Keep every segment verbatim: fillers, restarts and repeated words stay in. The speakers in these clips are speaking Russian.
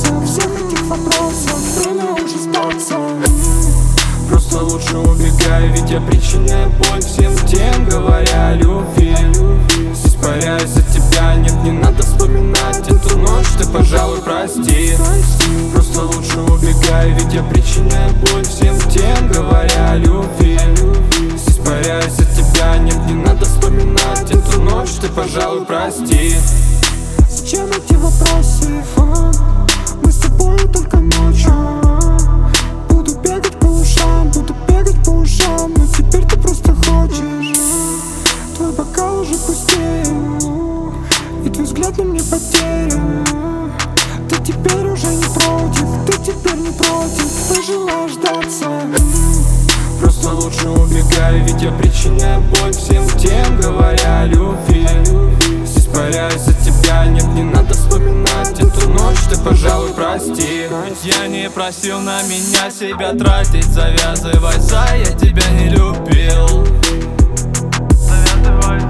После всех этих вопросов время уже сдаться. Просто лучше убегай, ведь я причиняю боль всем тем, говоря о любви. Испаряюсь от тебя, нет, не надо вспоминать эту ночь, ты, пожалуй, прости. Просто лучше убегай, ведь я причиняю боль всем тем, говоря о любви. Испаряюсь от тебя, нет, не надо вспоминать эту ночь, ты, пожалуй, прости. Зачем эти вопросы? Мы с тобой только ночью. Буду бегать по ушам, буду бегать по ушам, но теперь ты просто хочешь. Твой бокал уже пустеет, и твой взгляд на мне потерян. Ты теперь уже не против, ты теперь не против, ты желаешь сдаться. Просто лучше убегай, ведь я причиняю боль всем тем, говоря о любви. Испаряюсь от тебя, нет, не надо вспоминать эту ночь, ты, пожалуй, прости. Ведь я не просил на меня себя тратить, завязывай, зай, я тебя не любил. Завязывай,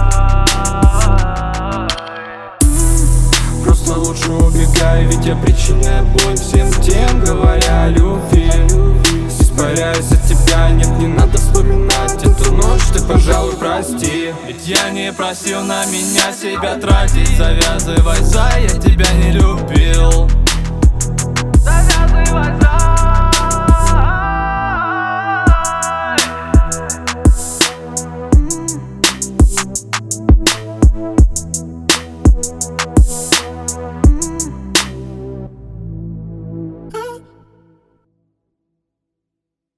зай. Просто лучше убегай, ведь я причиняю боль всем тем, говоря о любви. Испаряюсь от тебя, нет, не надо вспоминать эту ночь, ты, пожалуй, прости. Ведь я не просил на меня себя тратить, завязывай, зай, я тебя не любил.